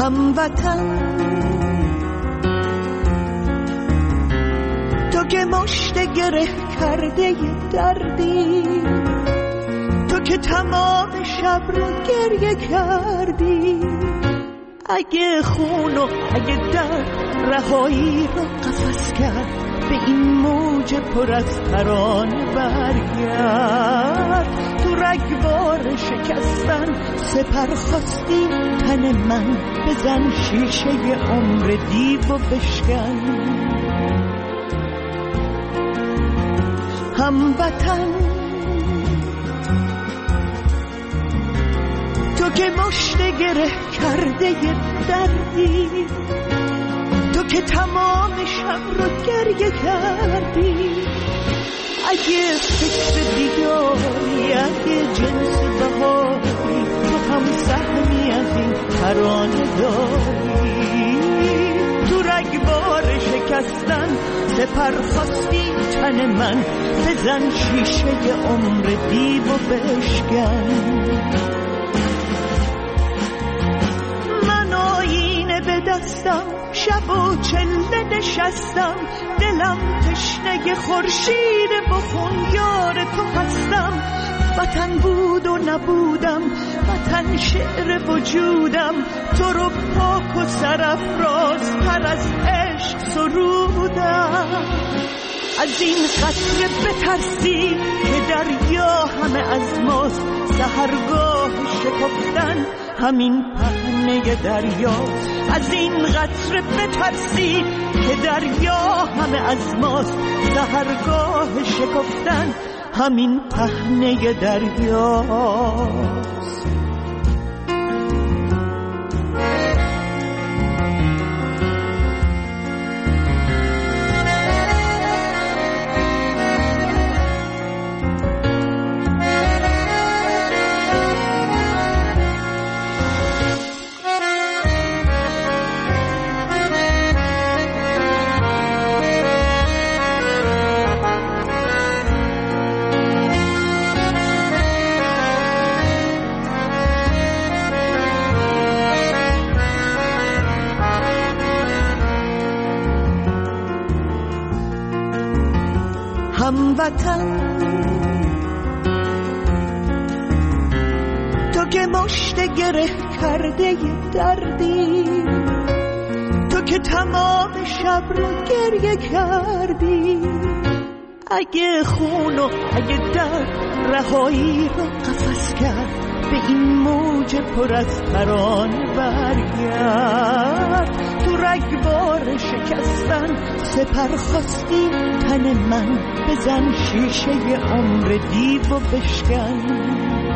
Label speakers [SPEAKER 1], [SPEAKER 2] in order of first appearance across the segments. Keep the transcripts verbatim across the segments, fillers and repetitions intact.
[SPEAKER 1] هموطن تو که مشت گره کرده دردی، تو که تمام شب رو گریه کردی، اگه خون و اگه درد رهایی رو قفس کرد، به این موج پر از ترانه برگرد. تو رگبار شکستن سپر خواستی تن من، بزن شیشه عمر دیو و بشکن. هموطن تو که مشت گره کرده دردی، تو که تمام شب رو گریه کردی، اگه فکر دیگاری، اگه جنس بهاری، تو هم سهمی از این ترانه داری. تو رگبار شکستن سپر خواستی تن من، بزن شیشه عمر دیو و بشکن. من آینه به دستم شب و چله نشستم، دلم تشنه خورشید بخون یار تو هستم. وطن بود و نبودم، وطن شعر وجودم، تو رو پاک و سرافراز تر از عشق سرودم. از این قطره بترسی که دریا همه از ماست، سحرگاه شکفتن همین پهنه دریاست. از این قطره بترسی که دریا همه از ماست، سحرگاه شکفتن همین پهنه دریاست. هموطن تو که مشت گره کرده دردی، تو که تمام شب رو گریه کردی، اگه خون و اگه درد رهایی رو قفس کرد، به این موج پر از ترانه برگرد. تو رگبار شکستن سپر خواستی تن من، بزن شیشه عمر دیو و بشکن.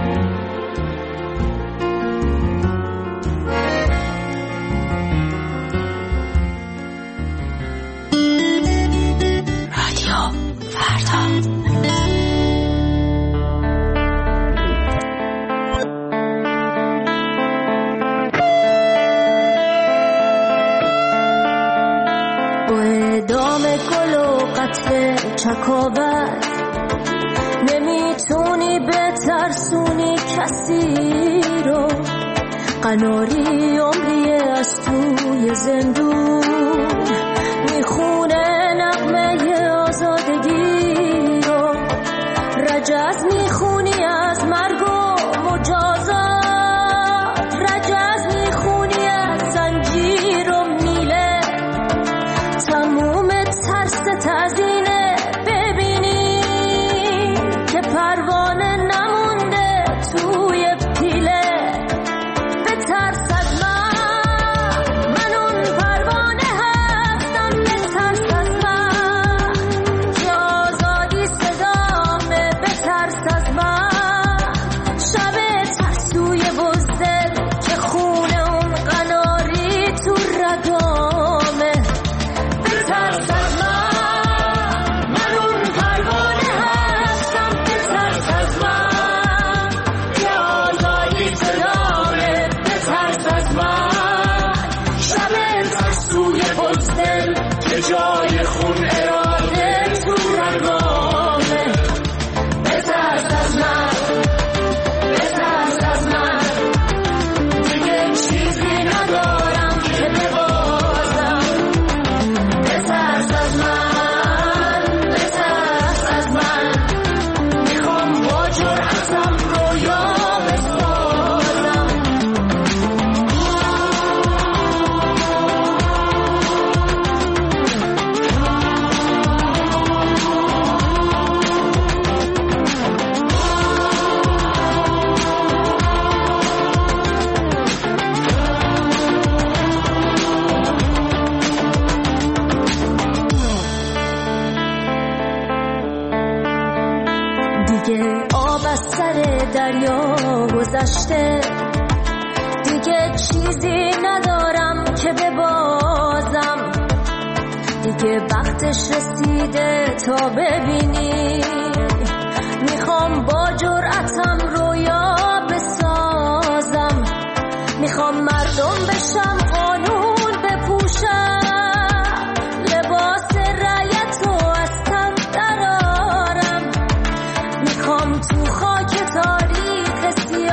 [SPEAKER 2] چکاوت نمیتونی بترسونی کسی رو، قناری عمریه از توی زندون میخونه نغمه آزادگی رو. رجز میخونی از مرگ و مجازات، رجز میخونی از زنجیر و میله، تموم ترس تزینه پروانه نمونده توی پیله. به ترس از من، من اون پروانه گذشته، دیگه چیزی ندارم که ببازم، دیگه وقتش رسیده تا ببینی. میخوام با جرأتم رویا بسازم، میخوام مردم بشم، قانون بپوشم، لباس رعیتو از تن درارم، میخوام تو خاک تاریک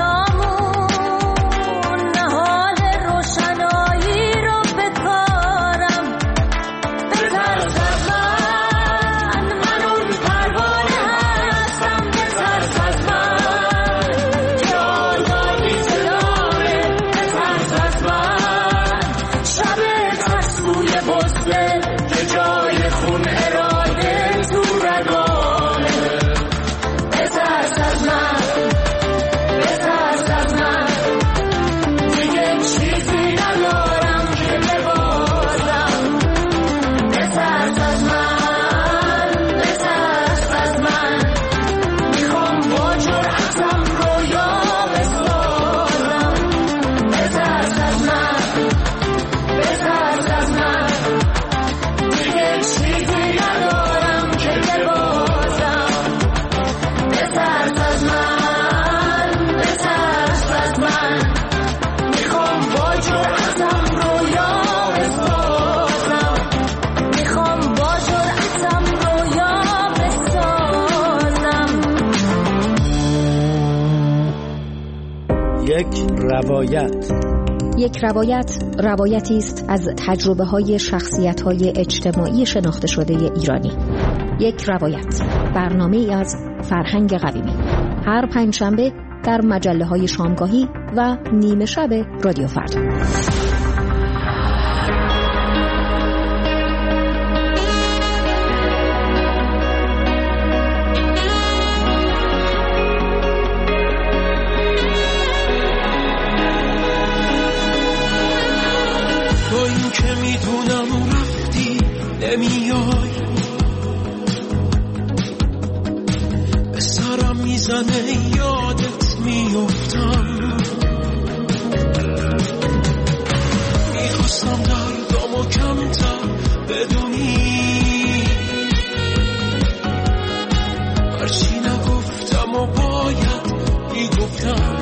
[SPEAKER 2] سیامون نهال روشنایی رو بکارم. بترس از من، من اون پروانه هستم، بترس از من که آزادی صدامه، بترس از من شب ترسوی بزده که جای خون اراده تو رگامه. بترس از من، بترس از من، دیگه چیزی ندارم که ببازم. بترس از من، بترس از من، میخوام با جرأتم رویا بسازم. بترس از من، بترس از من، دیگه چیزی ندارم که ببازم. بترس از من، بترس از من، میخوام با جرأتم رویا بسازم، میخوام با جرأتم رویا بسازم.
[SPEAKER 1] یک روایت.
[SPEAKER 3] یک روایت روایتی است از تجربه‌های شخصیت‌های اجتماعی شناخته شده ایرانی. یک روایت، برنامه‌ای از فرهنگ قویمی، هر پنجشنبه در مجله‌های شامگاهی و نیمه شب رادیو فردا.
[SPEAKER 4] تو این که میدونم رفتی نمیای، به سرم میزنه یادت میفتم، میخواستم دردامو کمتر بدونی، هرچی نگفتم و باید میگفتم.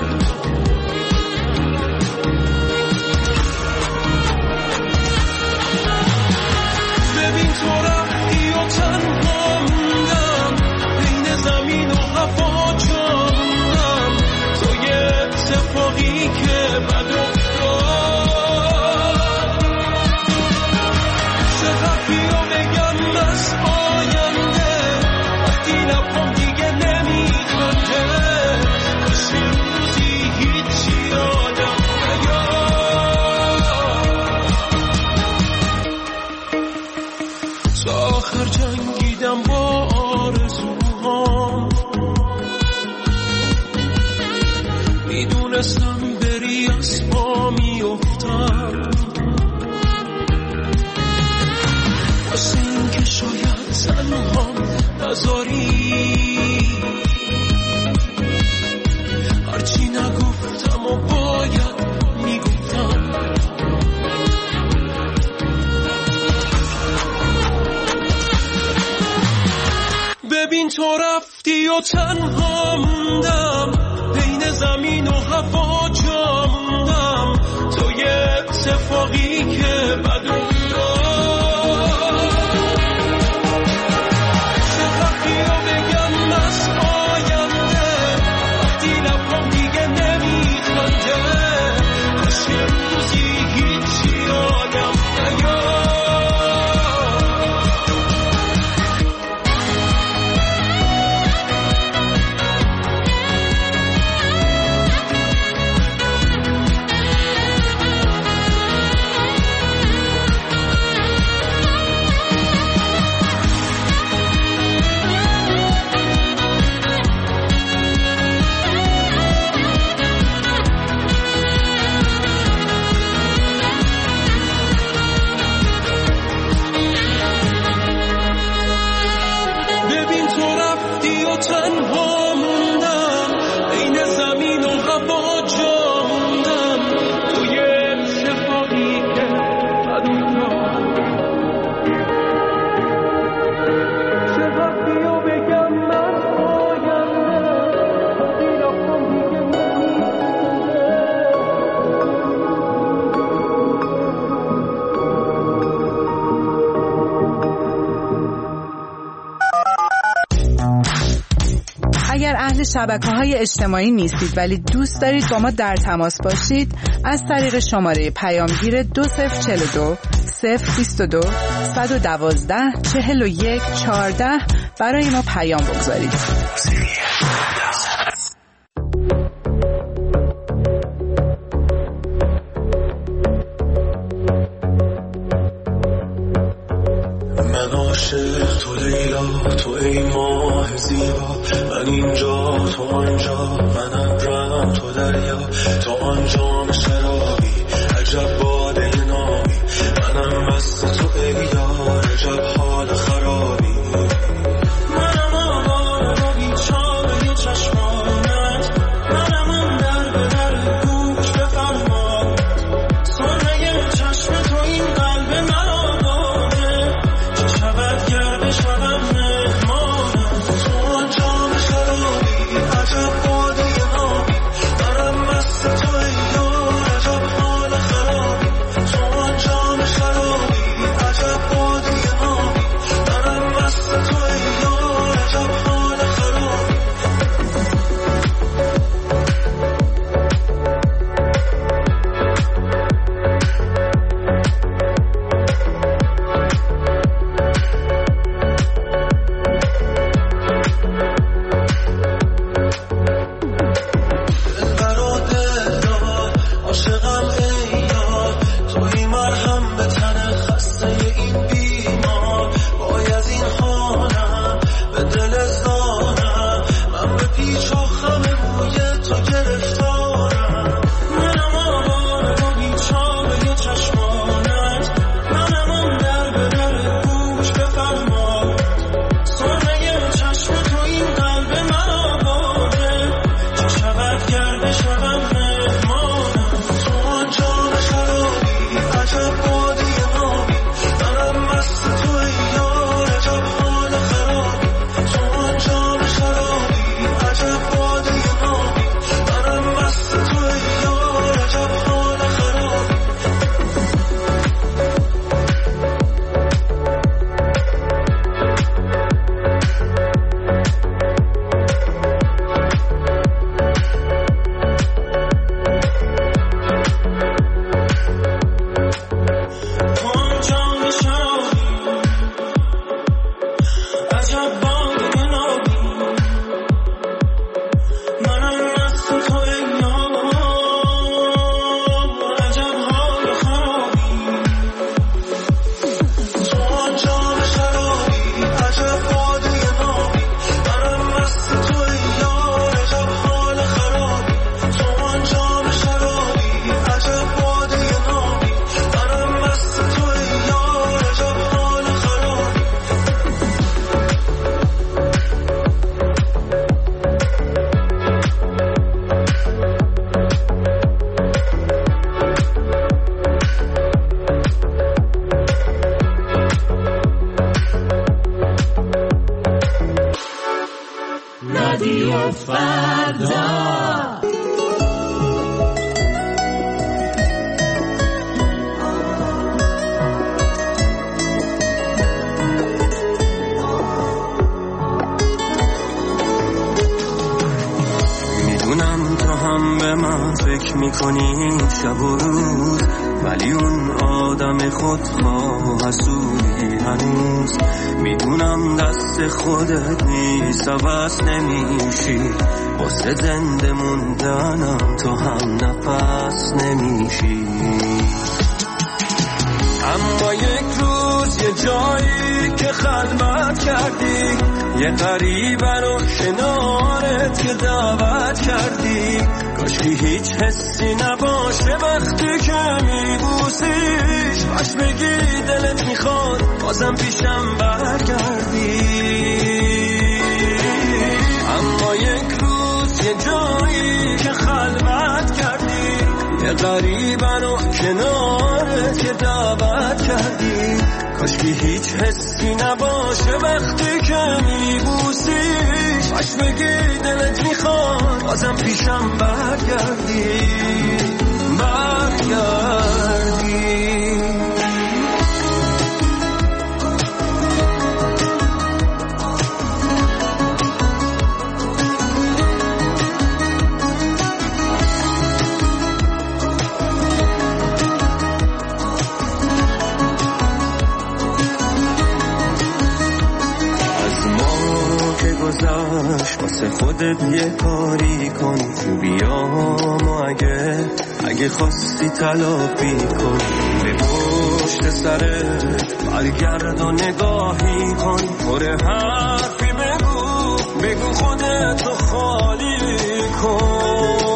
[SPEAKER 4] ببین تو رفتی و تنها موندم، بین زمین و هوا جا موندم، تو یه اتفاقی که بد افتاد. چه حرفی رو بگم از آینده وقتی لبام دیگه نمیخنده، کاش یه روزی هیچی یادم تا آخر جنگیدم با آرزوهام، میدونستم بری از پا میافتم، واسه این که شاید تنهام نذاری، هرچی نگفتم و باید میگفتم. ببین تو رفتی و تنها موندم، بین زمین و هوا جا موندم، تو یه اتفاقی که بد افتاد. چه حرفی رو بگم از آینده وقتی لبام دیگه نمیخنده، کاش یه روزی هیچی یادم نیاد.
[SPEAKER 5] شبکه‌های اجتماعی نیستید ولی دوست دارید با ما در تماس باشید، از طریق شماره پیامگیر دو صفر چهل و دو صفر بیست و دو صد و دوازده چهل و یک چهارده برای ما پیام بگذارید.
[SPEAKER 4] من عاشق تو لیلا، تو ای ماه زیبا، من اینجا تو آنجا، من ابرم تو دریا، تو آنجا شرابی، عجب باده نامی، منم مست تو ای یار، عجب حال خرابی. منم آواره و بیچاره چشمانت، منم اون در به در گوش بفرما، سرمه چشم تو این قلب من آواره، چه شود گرد شدم مهمانم، تو آنجا شرابی، عجب باده نامی، منم مست تو ای یار، عجب حال خرابی. تو آنجا شرابی، عجب باده نامی، منم مست تو ای یار، عجب حال خرابی. دلبر و دلدار، عاشقم ای یار، توی مرهم به تن خسته این بیمار، وای از این حالم به دل زارم، من به پیچ و خم موی تو گرفتارم. منم آواره و بیچاره چشمانت، منم اون در به در گوش بفرما، سرمه چشم تو این قلب من آواره، چه شود گرد شدم مهمانم، تو آنجا شرابی، عجب باده نامی، منم مست تو ای یار، عجب حال خرابی. تو آنجا شرابی، عجب باده نامی، منم مست تو ای یار، عجب حال خرابی. تو آنجا شرابی، عجب باده نامی، منم مست تو ای یار، عجب حال خرابی. تو آنجا شرابی، عجب باده نامی، منم مست تو ای یار، عجب حال خرابی. تو آنجا شرابی، عجب باده نامی، منم مست تو ای یار، عجب حال خرابی. رادیو فردا. میدونم تو هم به من فکر میکنی شب و روز، ولی اون آدم خودخواه و حسودی هنوز. میدونم دست خودت نیست، عوض نمیشی، واسه زنده موندنم تو هم نفس نمیشی. اما یک روز یه جایی که خلوت کردی، یه غریبه رو کنارت که دعوت کردی، کاشکی هیچ حسی نباشه وقتی که میبوسیش، باش بگی دلت میخواد بازم پیشم برگردی. اما یک روز یه جایی که خلوت کردی، یه غریبه رو کنارت که دعوت کردی، کاشکی هیچ حسی نباشه وقتی که میبوسیش، باش بگی دلت میخواد بازم پیشم برگردی برگردی. واسه خودت یه کاری کن، بیا ما اگه اگه خواستی تلافی کن، به پشت سرت برگرد و نگاهی کن، پر حرفی بگو بگو خودتو خالی کن.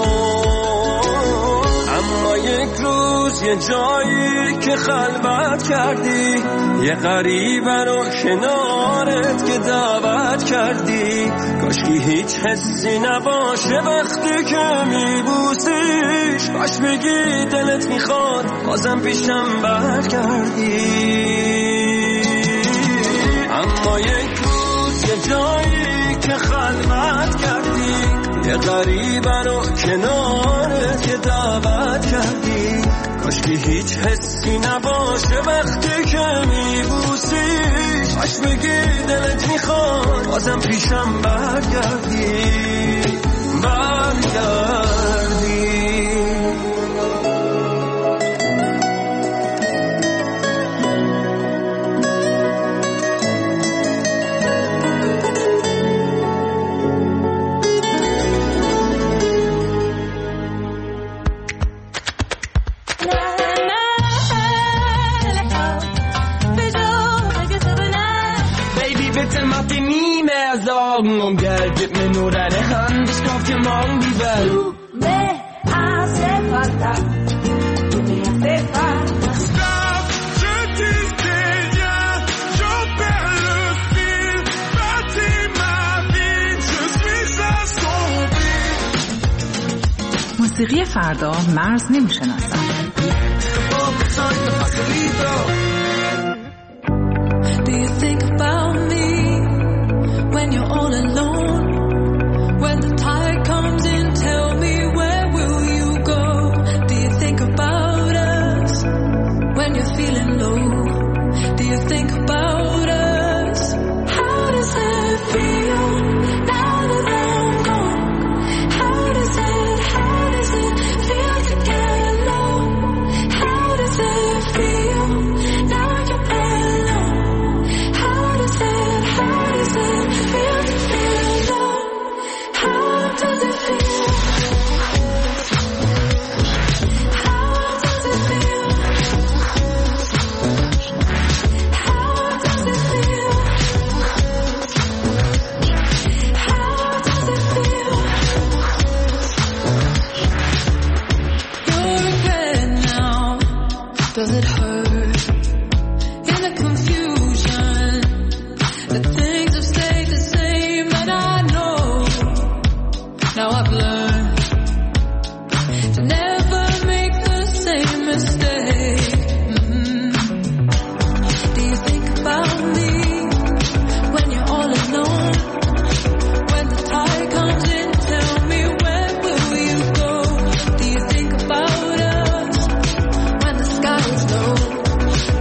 [SPEAKER 4] اما یک روز یه جایی که خلوت کردی، یه غریبه رو کنارت که دعوت کردی، کاشکی هیچ حسی نباشه وقتی که میبوسیش، کاش بگی دلت میخواد بازم پیشم برگردی. اما یک روز یه جایی که خلوت کردی، یه غریبه رو کنارت که دعوت کردی، کاشکی هیچ حسی نباشه وقتی که میبوسیش، کاش بگی دلت میخواد بازم پیشم برگردی برگردی.
[SPEAKER 6] Und Geld, gib mir nur deine Hand, ich kauf dir morgen die Welt.
[SPEAKER 2] Du me hace falta, tu me hace falta.
[SPEAKER 7] Stop, je dis rien, j'en perds le fil, bâtis ma vie, je suis assombri.
[SPEAKER 5] موسیقی فردا مرز نمیشناسد.
[SPEAKER 2] Do you think about me when you're all alone? When the tide comes in, tell me where will you go? Do you think about us when you're feeling low? Do you think about us? How does it feel now that I'm gone? How does it, how does it feel to get alone? How does it feel now you're alone? How does it, how does it feel to feel alone? How does it feel? How does it feel? How does it feel? How does it feel? Your regret now, does it hurt? In the confusion, the things have stayed the same, and I know, now I've learned to never make the same mistake. Mm-hmm. Do you think about me when you're all alone? When the tide comes in, tell me where will you go? Do you think about us when the sky is low?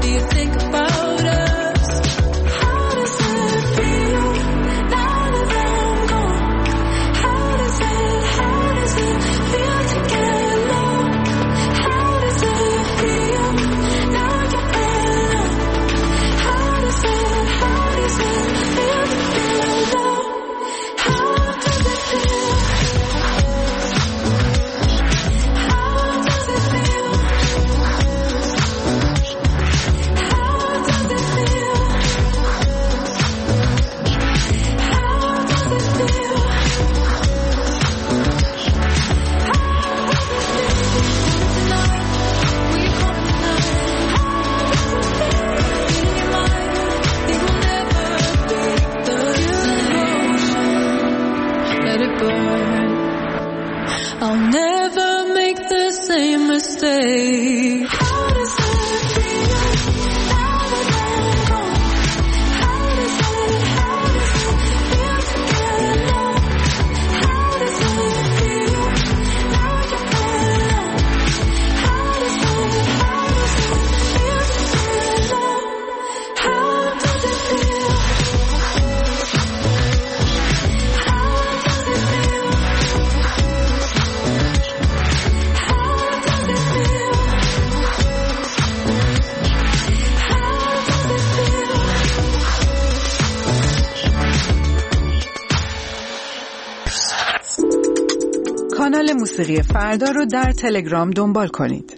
[SPEAKER 5] کانال موسیقی فردا رو در تلگرام دنبال کنید.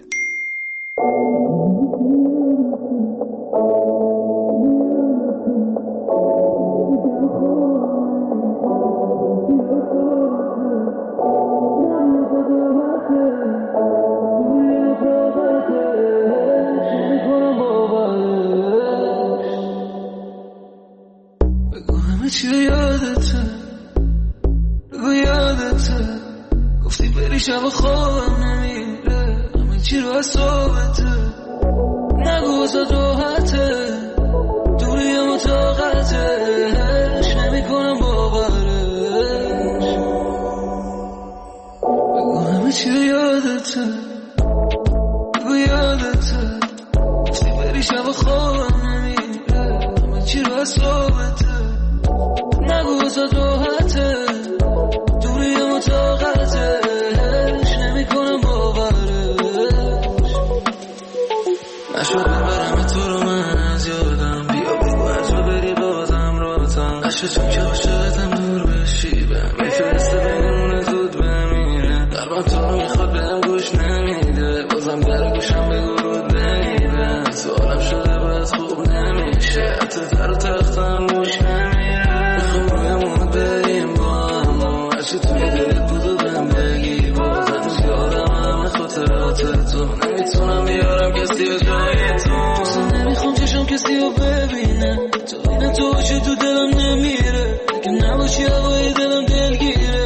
[SPEAKER 6] چی یادته بگو یادته گفتی بری شب خوابم نمیره همه چی رو از صحبته نگو زد راحته دوری هم و طاقتش نمی کنم باورش بگو همه چی یادته بگو یادته گفتی بری شب خوابم نمیره همه چی رو از صحبته نگو زد راحته دوری هم و طاقتش نمی کنم باورش نشد برم تو رو من از یادم بیا بگو هر جا بری بازم راتم نشد چون که عاشقتم دور بشی بهم میفرسته بینمونه زود بمیره قلبم تو رو میخواد بهم گوش نمیده بازم در گوشم بگو رود نمیده سوالم شده باز خوب نمیشه حتی در و تختم گوش نمیره بخوام بریم با هم و هرچی توی دلت بود و بهم بگی بازم یادم همه خاطرات تو نمیتونم بیارم کسی و جای تو اصلا نمیخوام چشم کسی رو ببینه تو اینه تو باشی تو دلم نمیره اگه نباشی هوای دلم دلگیره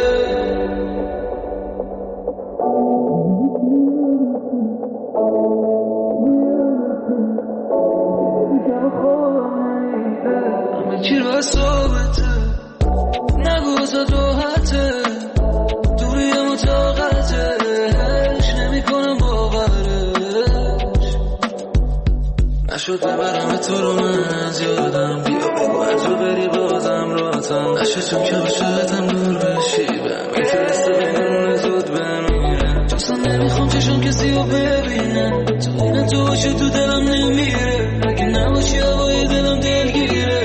[SPEAKER 6] همه چی رو از صحبته نگو زد راحته دوری هم و طاقتش نمی کنم باورش نشد ببرم تو رو من از یادم بیا بگو هر جا بری بازم راتم نشد چون که عاشقتم دور بشی بهم میفرسته بینمونه زود بمیره اصلا نمیخوام چشم کسی رو ببینه تو اینه تو باشی تو دلم نمیره اگه نباشی هوای دلم دلگیره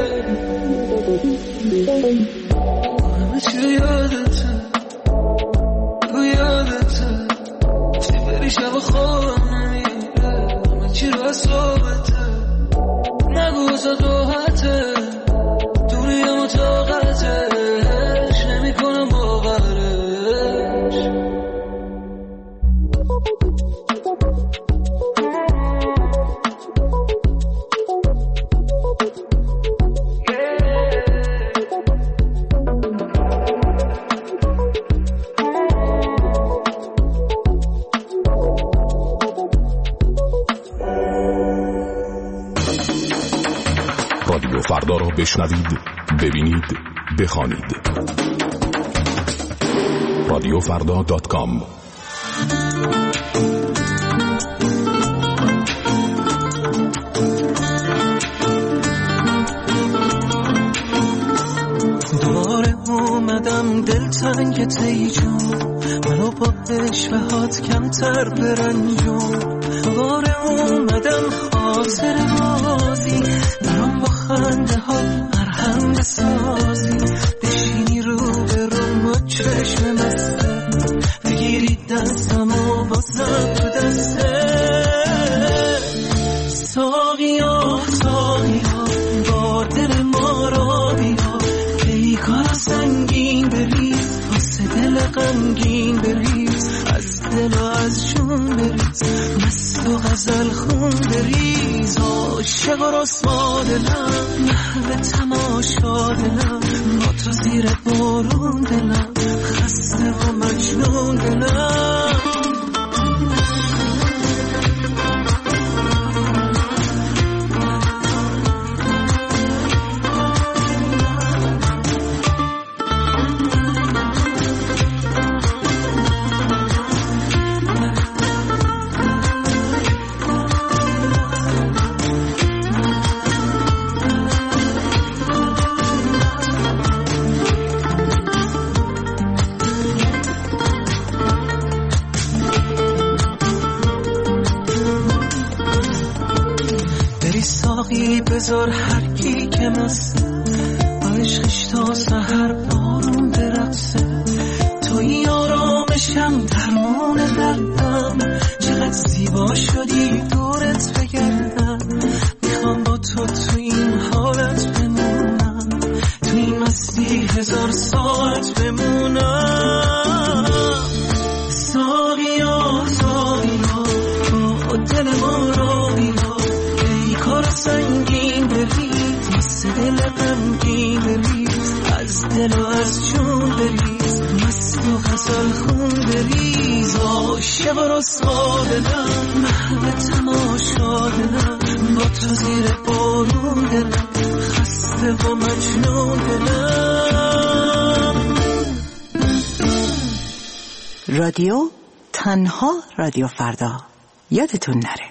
[SPEAKER 6] همه چی یادته بگو یادته گفتی بری شب خوابم نمیره همه چی رو از صحبته نگو زد راحته دوری هم و طاقتش نمی کنم باورش
[SPEAKER 8] رادیو فردا را بشنوید، ببینید، بخوانید. رادیو فردا دات کام.
[SPEAKER 1] دوباره اومدم دلتنگ تیجون منو با اشوهات کمتر برنجون دوباره اومدم خاطر بازی برام با خنده ها مرهم بسازی بشینی رو به رو با چشم مسته بگیری دستم و بازم تو دسته ساقی ها ساقی ها با دل ما را بیا که ای کار سنگین بریز واسه دل غمگین بریز از دل و از جون بریز مست و غزل خون بریز عاشق و رسوا دلم محو تماشا دلم با تو زیر بارون دلم خسته و مجنون دلم بذار هر کی که مسته با عشقش تا سحر بارون برقصه توی آرامشم درمان دردم، چقدر زیبا شدی دورت بگردم. میخوام با تو تو این حالت بمونم، تو این مستی هزار ساعت بمونم. ساقیا ساقیا با دل ما را بیا، ای کار سنگین بریز مثل دل غمگین بریز، از دل و از جون بریز مست و غزل خون بریز. عاشق و رسوا دلم محو تماشا دلم، با تو زیر بارون دلم خسته و مجنون دلم.
[SPEAKER 5] رادیو تنها رادیو فردا، یادتون نره.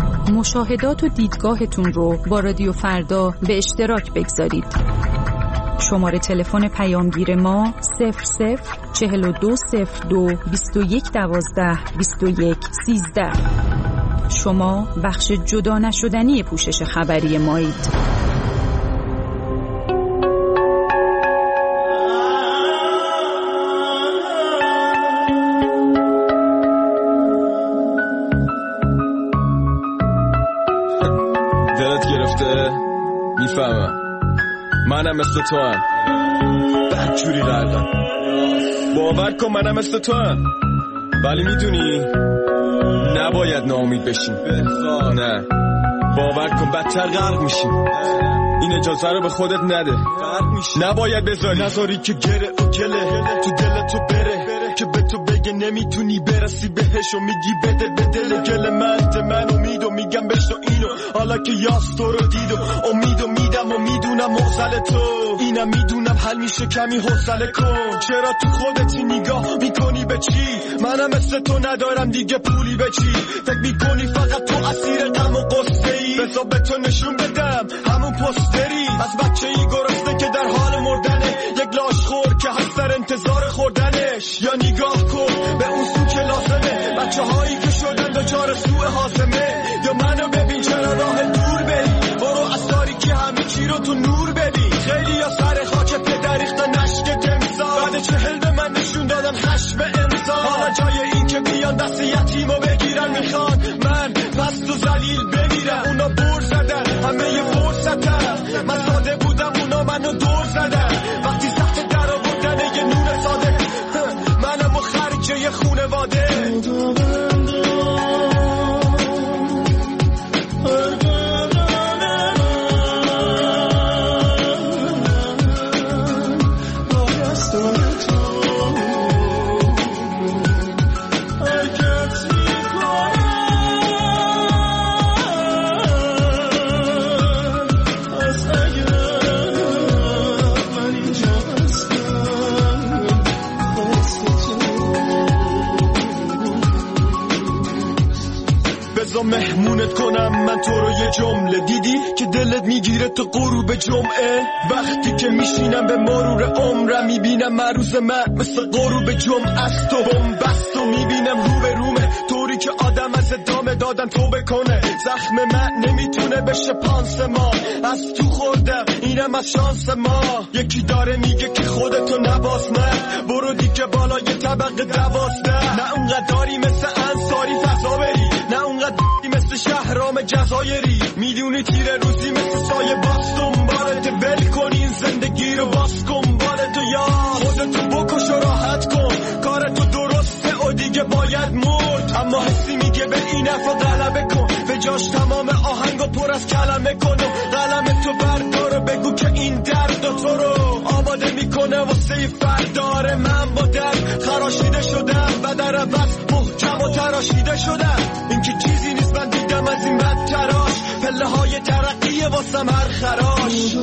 [SPEAKER 9] مشاهدات و دیدگاهتون رو با رادیو فردا به اشتراک بگذارید. شماره تلفن پیامگیر ما صفر صفر چهل و دو صفر دو بیست و یک دوازده بیست و یک سیزده. شما بخش جدا نشدنی پوشش خبری مایید.
[SPEAKER 4] دلت گرفته؟ میفهمم، منم مثل تو هم بدجوری غرقم. باور کن منم مثل تو هم، ولی میدونی نباید ناامید بشیم. نه، باور کن بدتر غرق میشیم. این اجازه رو به خودت نده، نباید بذاری نذاری که گره و گله تو دل تو بره، که به تو بگه نمیتونی برسی بهش و میگی بده به دل گل من ده من امید و میگم بشنو اینو، حالا که یاس تو رو دید و امید و میدم و میدونم موزل تو اینم میدونم حل میشه کمی حوصله کن. چرا تو خودتی نگاه میکنی به چی؟ منم مثل تو ندارم دیگه پولی به چی؟ فکر میکنی فقط تو اسیر غم و قصه ای؟ بذار به تو نشون بدم همون پستری از بچه ای گرسنه که در حال مردنه، یک لاش خور که هست در انتظار خوردنش. یا نگاه کن به اون سو که لازمه، بچه هایی که شدن دچار سوء هاضمه. یا منو ببین چرا راه دور بری، برو از تاریکی همه چی رو تو نور ببین. خیلی یا سر خاک پدر ریختن نشک تمثال، بعد چهل به من نشون دادن خشم انسان. حالا جای این که بیان دست یتیمو بگیرن میخوان من پست و ذلیل بمیرم. اونا بر زدن همه ی فرصتم، من ساده بودم اونا منو دور زدن. وقتی سخت در آوردن یه نور ساده، منم و خرجه یه خونواده. مهمونت کنم من تو رو یه جمله، دیدی که دلت میگیره تو غروب جمعه؟ وقتی که میشینم به مرور عمرم میبینم مروز من مثل غروب جمعه است و بمبست و میبینم رو به رومه، طوری که آدم از ادامه دادن توبه کنه. زخم من نمیتونه بشه پانسمان، از تو خوردم اینم از شانس ما. یکی داره میگه که خودتو نباس، من برو دیگه بالای طبقه دوازده. نه اونقداری مثل انصاری فضا بری، نه اونقدر مثل شهرام جزایری. میدونی تیره روزی مثل سایه باز دنبالت، ول کن این زندگی رو باز کن بالت. یا خودتو بکش و راحت کن، کارتو درسته و دیگه باید مرد. اما حسی میگه به این افا غلبه کن، به جاش تمام آهنگو پر از کلمه کن و قلم تو بردار و بگو که این درد تو رو آماده میکنه واسه فردار. من با درد خراشیده شدم و در عوض محکم و تراشیده شدم. این که چیزی نیست من دیدم از این بد تراش، پله های ترقیه واسم هر خراش.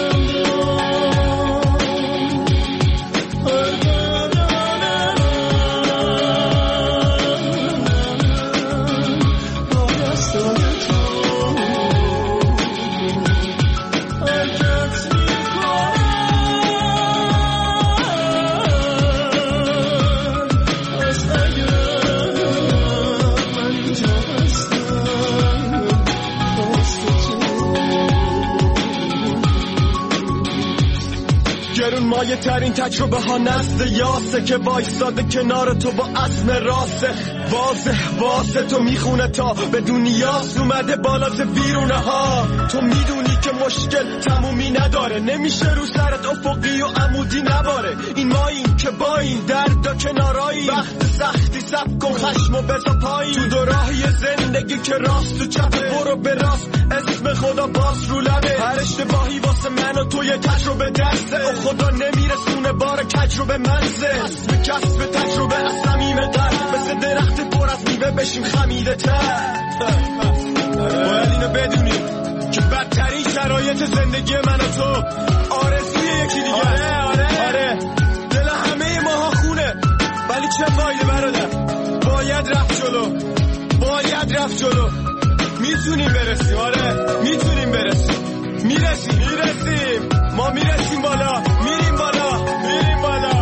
[SPEAKER 4] مایه ترین تجربه ها نزد یاسه، که وایستاده کنار تو با عزم راسه. واضح واسه تو میخونه تا به دنیاست اومده بالا ز ویرونه ها. تو میدونی که مشکل تمومی نداره، نمیشه رو سرت افقی و عمودی نباره. این ماییم که با این درد و کنارایی، وقت سختی سب کن خشم و بزا پایی. تو دو راهی زندگی که راست و چپ، برو به راست اسم خدا باز رو لبه. هر اشتباهی واسه من و تو یه تجربه درسه، و خدا نمیرسونه بار کجربه منزه. کسب کسب تجربه از صمیم قلب، مثل درخت پر از میوه بشیم خمیده تر. باید اینو بدونیم که بدترین شرایط زندگی من و تو آرزوی یکی دیگه. آره آره آره دل همه ماها خونه، ولی چه فایده برادر؟ باید رفت جلو، باید رفت جلو. میتونیم برسیم، آره میتونیم برسیم، میرسیم میرسیم ما میرسیم بالا، میریم بالا، میریم بالا.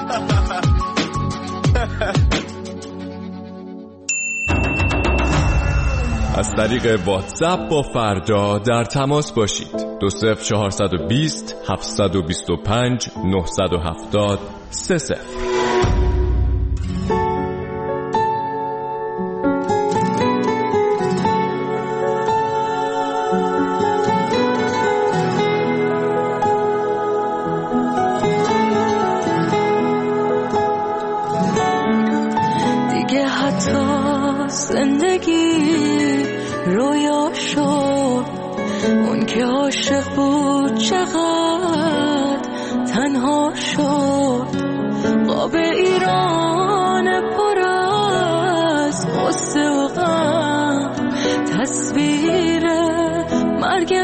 [SPEAKER 10] از طریق واتساپ با فردا در تماس باشید. دو صفر چهارصد و بیست هفتصد و بیست و پنج نهصد و هفتاد سه صفر.
[SPEAKER 2] دیگه حتی زندگی رویا شد، اون که عاشق بود چقدر تنها شد. قاب ایران پر از غصه و غم، تصویر مرگ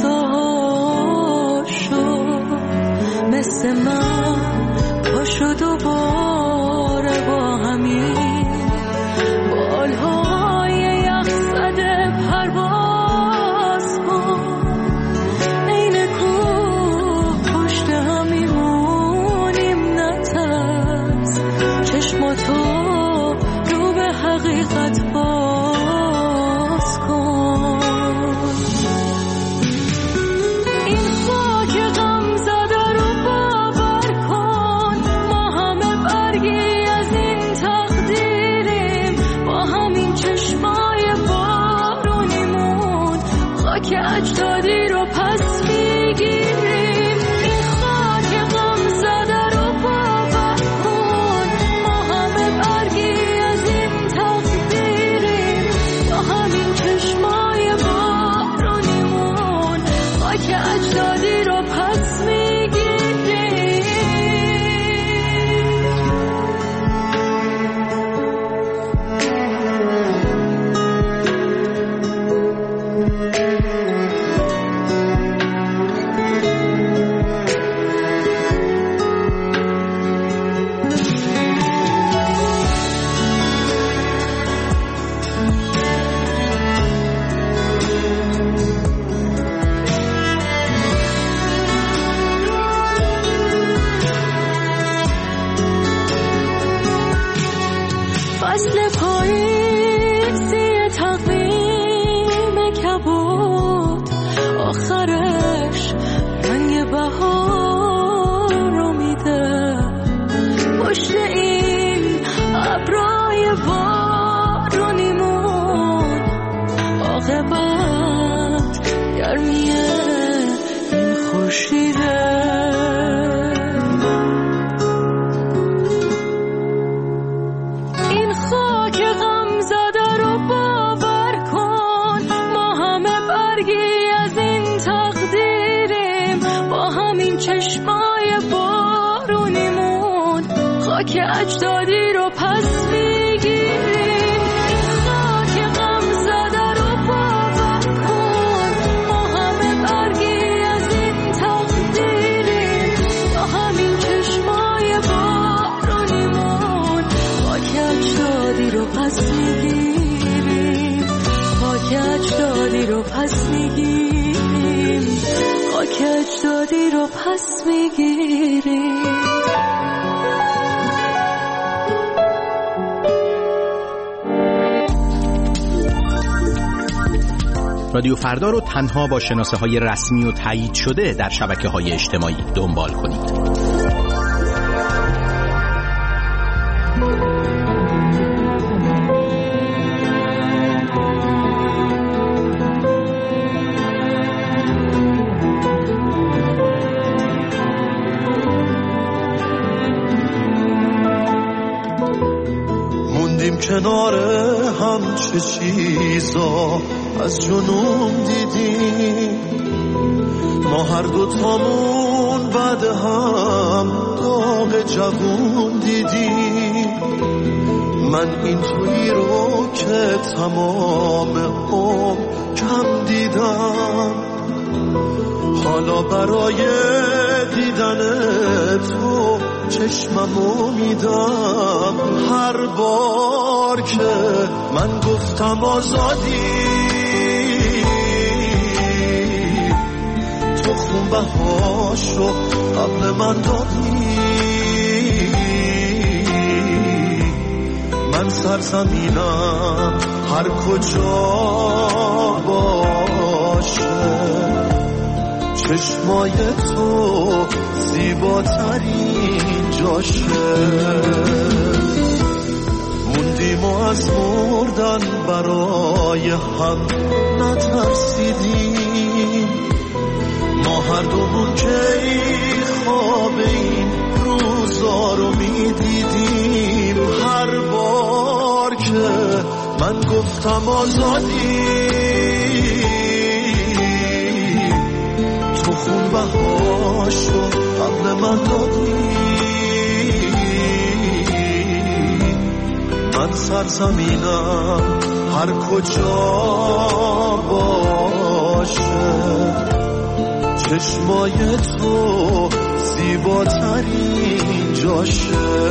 [SPEAKER 2] مهسا شد. مثل من پاشو دوباره با همین بالهای یخ زده پرواز کن. این کوه پشت هم میمونیم نترس، چشماتو رو به حقیقت باز کن. این خاک غم زده رو باور کن، ما همه برگی از این تقدیریم. با همین چشمای بارونیمون خاک اجدادی رو پس میگیریم. این خاک غم زده رو باور کن، ما همه برگی از این تقدیریم. با همین چشمای بارونیمون خاک اجدادی رو پس میگیریم. فصل پاییزی تقویم کبود، آخرش رنگ بهار رو میده. پشت این ابرای بارونیمون عاقبت گرمی این خورشیده. این خاک غم زده رو باور کن، ما همه برگی از این تقدیریم. با همین چشمای بارونیمون خاک اجدادی رو پس میگیریم. این خاک غم زده رو باور کن، ما همه برگی از این تقدیریم. با همین چشمای بارونیمون خاک اجدادی رو پس میگیریم. خاک اجدادی رو پس میگیریم. خاک اجدادی رو پس میگیریم.
[SPEAKER 11] رادیو فردا رو تنها با شناسه های رسمی و تایید شده در شبکه های اجتماعی دنبال کنید.
[SPEAKER 12] موندیم کنار هم چه چیزا از جنون دیدیم، ما هر دوتامون بعد هم داغ جوون دیدیم. من این تویی رو که تمام عمر کم دیدم، حالا برای دیدن تو چشممو میدم. هر بار که من گفتم آزادی، تو خون خون بهاشو قبل من دادی. من سرزمینم هر کجا باشه، چشمای تو زیباترین جاشه. موندیم و از مردن برای هم نترسیدیم، ما هر دومون که خواب این روزا رو میدیدیم. هر بار که من گفتم آزادی، تو خون بهاشو قبل من دادی. من سرزمینم هر کجا باشه، چشمای تو زیباترین جاشه.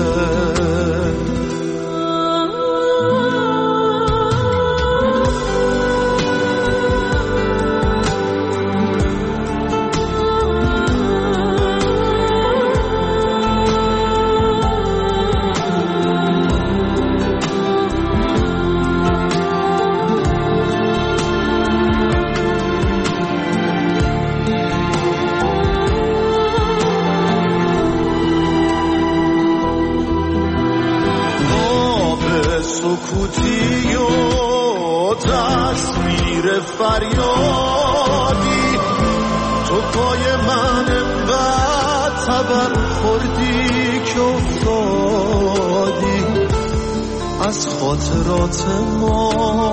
[SPEAKER 12] سکوتی و تصویر فریادی، تو پای من انقدر تبر خوردی که افتادی. از خاطرات ما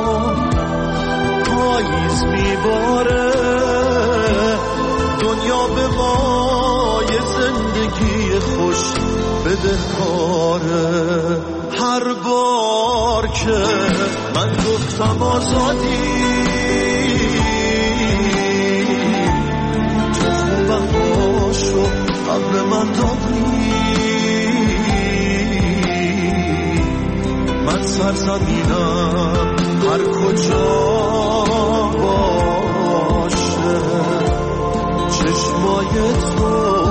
[SPEAKER 12] پاییز میباره، دنیا به ما یه زندگی خوش بدهکاره. هر بار که من گفتم آزادی، تو خون بهاشو قبل من دادی. من سرزمینم هر کجا باشه، چشمای تو